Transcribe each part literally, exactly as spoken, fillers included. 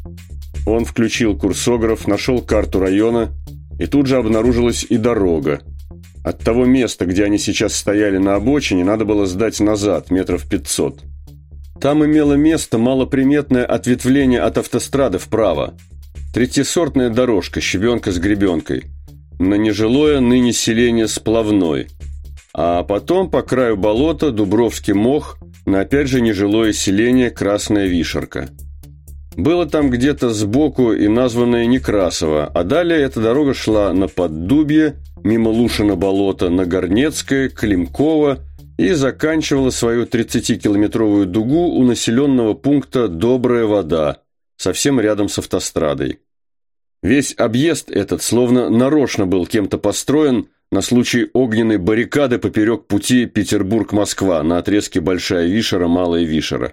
Он включил курсограф, нашел карту района, и тут же обнаружилась и дорога. От того места, где они сейчас стояли на обочине, надо было сдать назад, метров пятьсот. Там имело место малоприметное ответвление от автострады вправо. Третьесортная дорожка, щебенка с гребенкой. На нежилое ныне селение Сплавной. А потом по краю болота Дубровский мох, на опять же нежилое селение Красная Вишерка. Было там где-то сбоку и названное Некрасово, а далее эта дорога шла на Поддубье, мимо Лушина болота, на Горнецкое, Климкова и заканчивала свою тридцатикилометровую дугу у населенного пункта Добрая Вода, совсем рядом с автострадой. Весь объезд этот словно нарочно был кем-то построен на случай огненной баррикады поперек пути Петербург-Москва на отрезке Большая Вишера-Малая Вишера.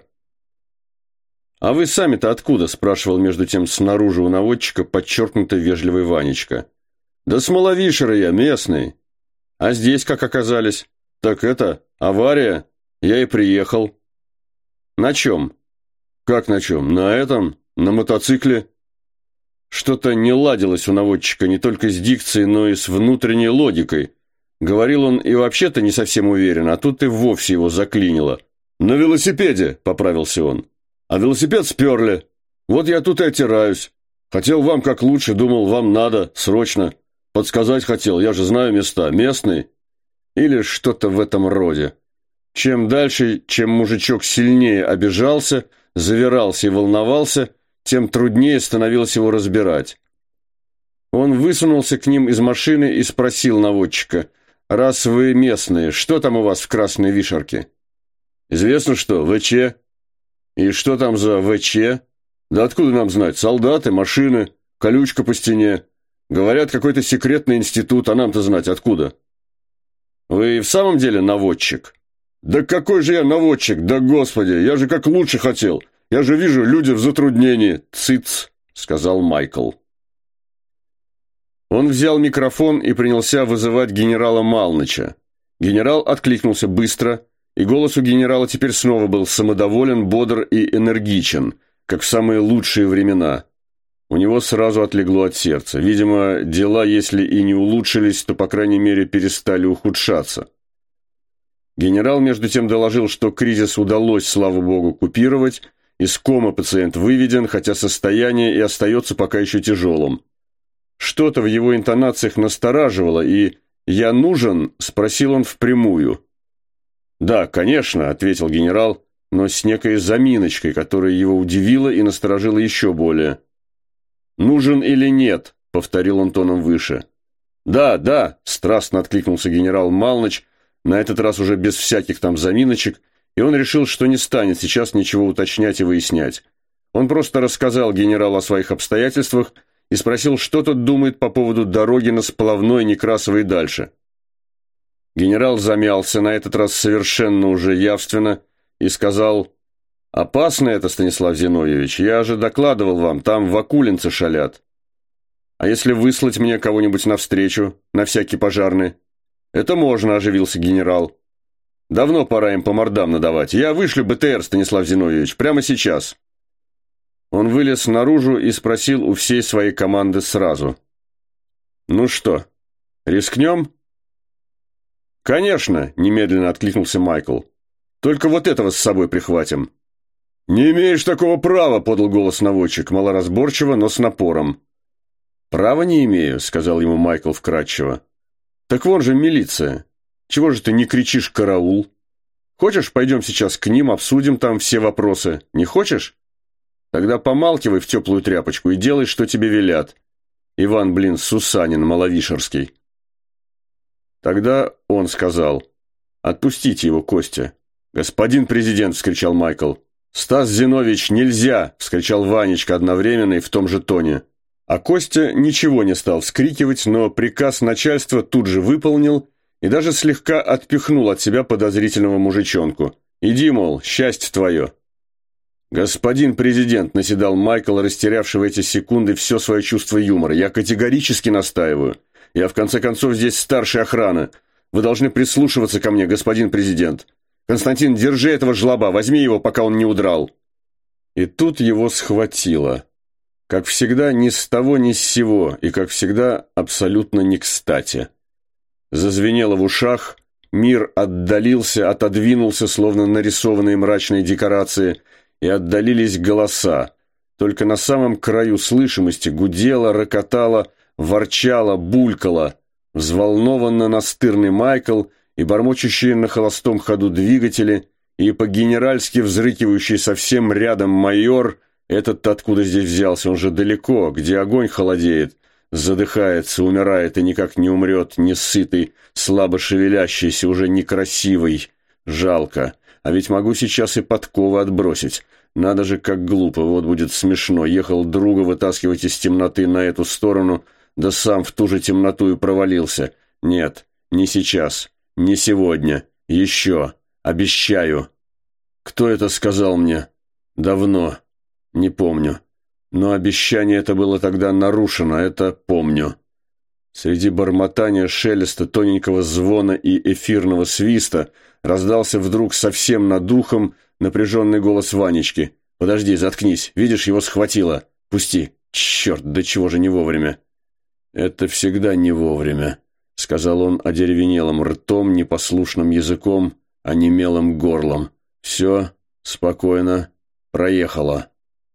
«А вы сами-то откуда?» – спрашивал между тем снаружи у наводчика подчеркнуто вежливый Ванечка. «Да с Маловишера я, местный. А здесь как оказались? Так это, авария. Я и приехал». «На чем?» «Как на чем? На этом? На мотоцикле?» Что-то не ладилось у наводчика не только с дикцией, но и с внутренней логикой. Говорил он и вообще-то не совсем уверен, а тут и вовсе его заклинило. «На велосипеде», – поправился он. «А велосипед сперли. Вот я тут и оттираюсь. Хотел вам как лучше, думал, вам надо, срочно. Подсказать хотел, я же знаю места, местный». Или что-то в этом роде. Чем дальше, чем мужичок сильнее обижался, завирался и волновался, тем труднее становилось его разбирать. Он высунулся к ним из машины и спросил наводчика: «Раз вы местные, что там у вас в Красной Вишерке?» «Известно что, ВЧ». «И что там за ВЧ?» «Да откуда нам знать? Солдаты, машины, колючка по стене. Говорят, какой-то секретный институт, а нам-то знать откуда?» «Вы в самом деле наводчик?» «Да какой же я наводчик, да господи, я же как лучше хотел. Я же вижу, люди в затруднении». «Цыц», — сказал Майкл. Он взял микрофон и принялся вызывать генерала Малныча. Генерал откликнулся быстро, и голос у генерала теперь снова был самодоволен, бодр и энергичен, как в самые лучшие времена. У него сразу отлегло от сердца. Видимо, дела, если и не улучшились, то, по крайней мере, перестали ухудшаться. Генерал, между тем, доложил, что кризис удалось, слава богу, купировать, из комы пациент выведен, хотя состояние и остается пока еще тяжелым. Что-то в его интонациях настораживало, и «я нужен?» – спросил он впрямую. «Да, конечно», – ответил генерал, но с некой заминочкой, которая его удивила и насторожила еще более. «Нужен или нет?» – повторил он тоном выше. «Да, да», – страстно откликнулся генерал Малныч, на этот раз уже без всяких там заминочек, и он решил, что не станет сейчас ничего уточнять и выяснять. Он просто рассказал генералу о своих обстоятельствах и спросил, что тот думает по поводу дороги на Сплавной, Некрасово и дальше. Генерал замялся, на этот раз совершенно уже явственно, и сказал: «Опасно это, Станислав Зиновьевич, я же докладывал вам, там вакулинцы шалят. А если выслать мне кого-нибудь навстречу, на всякий пожарный?» «Это можно», – оживился генерал. «Давно пора им по мордам надавать. Я вышлю БТР, Станислав Зиновьевич, прямо сейчас». Он вылез наружу и спросил у всей своей команды сразу: «Ну что, рискнем?» «Конечно», – немедленно откликнулся Майкл. «Только вот этого с собой прихватим». «Не имеешь такого права», – подал голос наводчик, малоразборчиво, но с напором. «Права не имею», – сказал ему Майкл вкратчиво. «Так вон же милиция. Чего же ты не кричишь «караул»? Хочешь, пойдем сейчас к ним, обсудим там все вопросы? Не хочешь? Тогда помалкивай в теплую тряпочку и делай, что тебе велят. Иван, блин, Сусанин, Маловишерский». Тогда он сказал: «Отпустите его, Костя». «Господин президент!» – вскричал Майкл. «Стас Зиновьевич, нельзя!» – вскричал Ванечка одновременно и в том же тоне. А Костя ничего не стал вскрикивать, но приказ начальства тут же выполнил и даже слегка отпихнул от себя подозрительного мужичонку. «Иди, мол, счастье твое». «Господин президент», – наседал Майкл, растерявший в эти секунды все свое чувство юмора, – «я категорически настаиваю. Я, в конце концов, здесь старшая охрана. Вы должны прислушиваться ко мне, господин президент. Константин, держи этого жлоба, возьми его, пока он не удрал». И тут его схватило. Как всегда, ни с того, ни с сего, и, как всегда, абсолютно не кстати. Зазвенело в ушах, мир отдалился, отодвинулся, словно нарисованные мрачные декорации, и отдалились голоса. Только на самом краю слышимости гудело, рокотало, ворчало, булькало. Взволнованно настырный Майкл и бормочущие на холостом ходу двигатели, и по-генеральски взрыкивающий совсем рядом майор, этот-то откуда здесь взялся, он же далеко, где огонь холодеет, задыхается, умирает и никак не умрет, несытый, слабо шевелящийся, уже некрасивый. Жалко. А ведь могу сейчас и подковы отбросить. Надо же, как глупо, вот будет смешно. Ехал друга вытаскивать из темноты на эту сторону, да сам в ту же темноту и провалился. Нет, не сейчас, не сегодня, еще, обещаю. Кто это сказал мне? Давно, не помню. Но обещание это было тогда нарушено, это помню. Среди бормотания, шелеста, тоненького звона и эфирного свиста раздался вдруг совсем над ухом напряженный голос Ванечки. «Подожди, заткнись, видишь, его схватило. Пусти. Черт, да чего же не вовремя?» «Это всегда не вовремя», — сказал он одеревенелым ртом, непослушным языком, онемелым горлом. «Все, спокойно, проехало».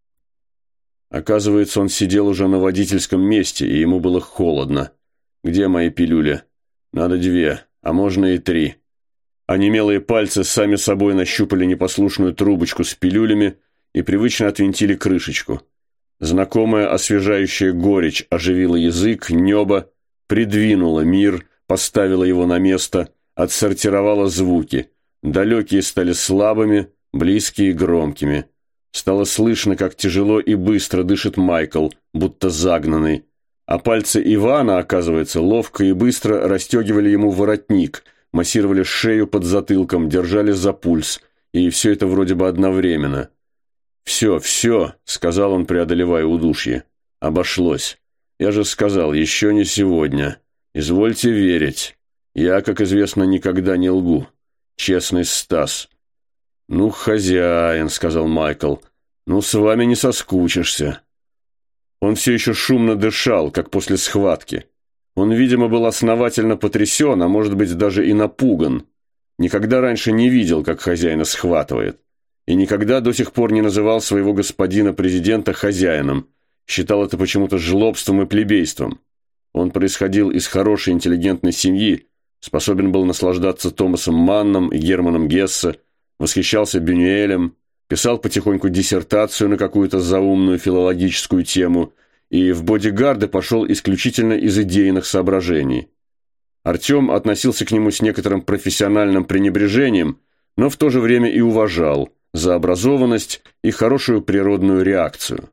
Оказывается, он сидел уже на водительском месте, и ему было холодно. «Где мои пилюли? Надо две, а можно и три». Онемелые пальцы сами собой нащупали непослушную трубочку с пилюлями и привычно отвинтили крышечку. Знакомая освежающая горечь оживила язык, небо, придвинула мир, поставила его на место, отсортировала звуки. Далекие стали слабыми, близкие громкими. Стало слышно, как тяжело и быстро дышит Майкл, будто загнанный. А пальцы Ивана, оказывается, ловко и быстро расстегивали ему воротник, массировали шею под затылком, держали за пульс. И все это вроде бы одновременно. «Все, все», — сказал он, преодолевая удушье. «Обошлось. Я же сказал, еще не сегодня. Извольте верить. Я, как известно, никогда не лгу. Честный Стас». «Ну, хозяин», — сказал Майкл, — «ну, с вами не соскучишься». Он все еще шумно дышал, как после схватки. Он, видимо, был основательно потрясен, а может быть, даже и напуган. Никогда раньше не видел, как хозяина схватывает. И никогда до сих пор не называл своего господина-президента хозяином. Считал это почему-то жлобством и плебейством. Он происходил из хорошей интеллигентной семьи, способен был наслаждаться Томасом Манном и Германом Гессе, восхищался Бюнюэлем, писал потихоньку диссертацию на какую-то заумную филологическую тему и в бодигарды пошел исключительно из идейных соображений. Артем относился к нему с некоторым профессиональным пренебрежением, но в то же время и уважал за образованность и хорошую природную реакцию.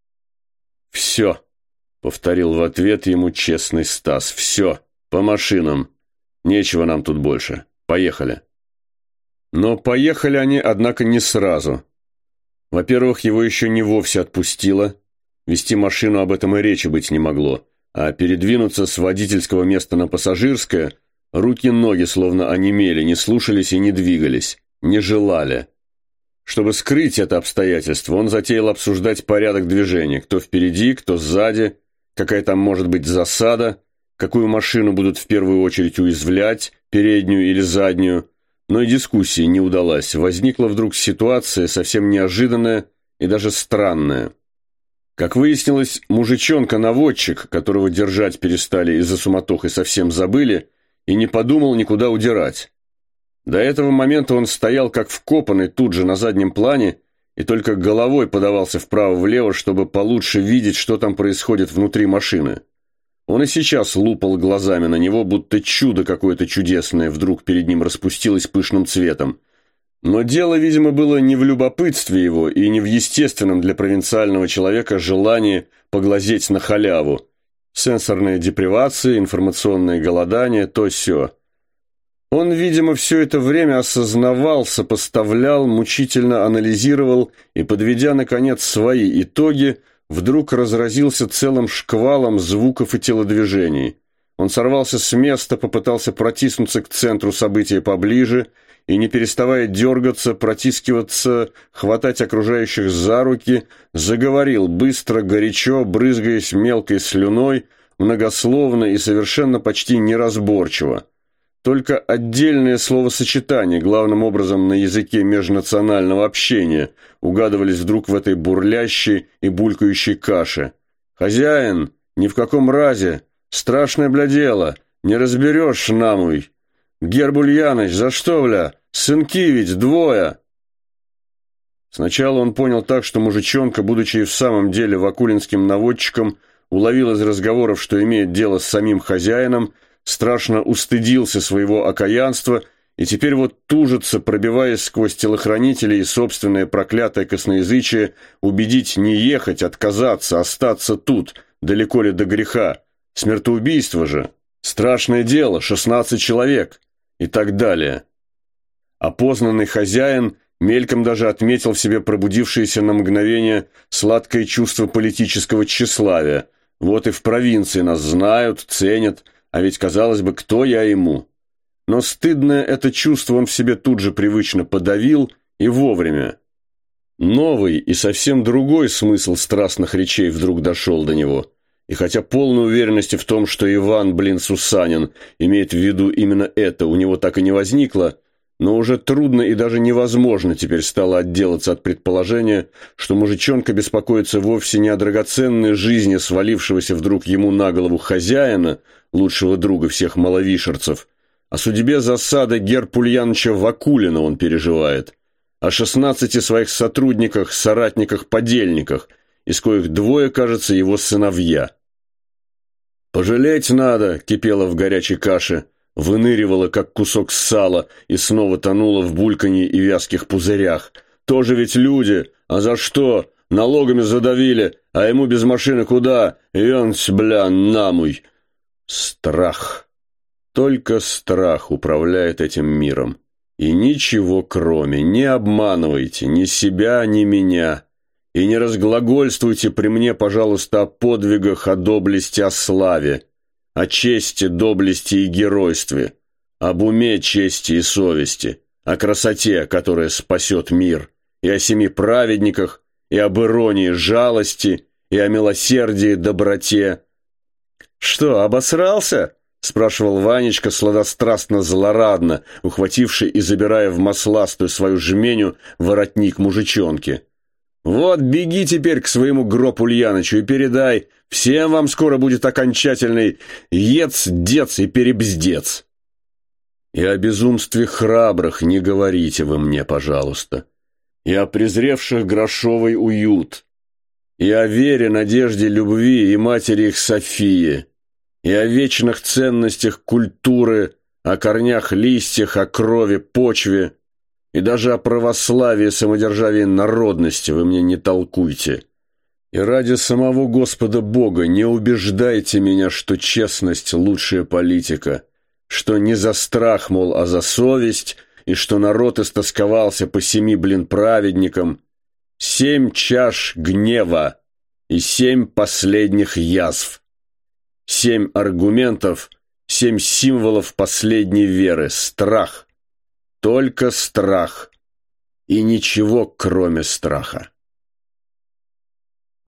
«Все», — повторил в ответ ему честный Стас, — «все, по машинам. Нечего нам тут больше. Поехали». Но поехали они, однако, не сразу. Во-первых, его еще не вовсе отпустило. Вести машину об этом и речи быть не могло. А передвинуться с водительского места на пассажирское руки-ноги словно онемели, не слушались и не двигались, не желали. Чтобы скрыть это обстоятельство, он затеял обсуждать порядок движения, кто впереди, кто сзади, какая там может быть засада, какую машину будут в первую очередь уязвлять, переднюю или заднюю. Но и дискуссии не удалась. Возникла вдруг ситуация совсем неожиданная и даже странная. Как выяснилось, мужичонка-наводчик, которого держать перестали из-за суматохи, совсем забыли, и не подумал никуда удирать. До этого момента он стоял как вкопанный тут же на заднем плане и только головой подавался вправо-влево, чтобы получше видеть, что там происходит внутри машины. Он и сейчас лупал глазами на него, будто чудо какое-то чудесное вдруг перед ним распустилось пышным цветом. Но дело, видимо, было не в любопытстве его и не в естественном для провинциального человека желании поглазеть на халяву. Сенсорная депривация, информационное голодание, то сё. Он, видимо, все это время осознавал, сопоставлял, мучительно анализировал и, подведя, наконец, свои итоги, вдруг разразился целым шквалом звуков и телодвижений. Он сорвался с места, попытался протиснуться к центру события поближе и, не переставая дергаться, протискиваться, хватать окружающих за руки, заговорил быстро, горячо, брызгаясь мелкой слюной, многословно и совершенно почти неразборчиво. Только отдельные словосочетания, главным образом на языке межнационального общения, угадывались вдруг в этой бурлящей и булькающей каше. «Хозяин, ни в каком разе! Страшное, бля, дело! Не разберешь, намуй! Герб Ульяныч, за что, бля? Сынки ведь двое!» Сначала он понял так, что мужичонка, будучи и в самом деле вакулинским наводчиком, уловил из разговоров, что имеет дело с самим хозяином, страшно устыдился своего окаянства и теперь вот тужится, пробиваясь сквозь телохранителей и собственное проклятое косноязычие, убедить не ехать, отказаться, остаться тут, далеко ли до греха. Смертоубийство же. Страшное дело, шестнадцать человек. И так далее. Опознанный хозяин мельком даже отметил в себе пробудившееся на мгновение сладкое чувство политического тщеславия. Вот и в провинции нас знают, ценят, а ведь, казалось бы, кто я ему? Но стыдное это чувство он в себе тут же привычно подавил и вовремя. Новый и совсем другой смысл страстных речей вдруг дошел до него. И хотя полной уверенности в том, что Иван, блин, Сусанин имеет в виду именно это, у него так и не возникло, но уже трудно и даже невозможно теперь стало отделаться от предположения, что мужичонка беспокоится вовсе не о драгоценной жизни свалившегося вдруг ему на голову хозяина, лучшего друга всех маловишерцев, о судьбе засады герб Ульяныча Вакулина он переживает, о шестнадцати своих сотрудниках, соратниках, подельниках, из коих двое, кажется, его сыновья. «Пожалеть надо!» — кипело в горячей каше, выныривало, как кусок сала, и снова тонуло в бульканье и вязких пузырях. «Тоже ведь люди! А за что? Налогами задавили, а ему без машины куда? Янц, бля, намуй!» Страх. Только страх управляет этим миром. И ничего кроме. Не обманывайте ни себя, ни меня. И не разглагольствуйте при мне, пожалуйста, о подвигах, о доблести, о славе, о чести, доблести и геройстве, об уме, чести и совести, о красоте, которая спасет мир, и о семи праведниках, и об иронии, жалости, и о милосердии, доброте. «Что, обосрался?» — спрашивал Ванечка сладострастно-злорадно, ухвативший и забирая в масластую свою жменю воротник мужичонки. «Вот беги теперь к своему гроб Ульянычу и передай, всем вам скоро будет окончательный ец-дец и перебздец. И о безумстве храбрых не говорите вы мне, пожалуйста, и о презревших грошовый уют, и о вере, надежде, любви и матери их Софии, и о вечных ценностях культуры, о корнях, листьях, о крови, почве, и даже о православии, самодержавии, народности вы мне не толкуйте. И ради самого Господа Бога не убеждайте меня, что честность – лучшая политика, что не за страх, мол, а за совесть, и что народ истосковался по семи, блин, праведникам. Семь чаш гнева и семь последних язв. Семь аргументов, семь символов последней веры – страх. Только страх. И ничего, кроме страха.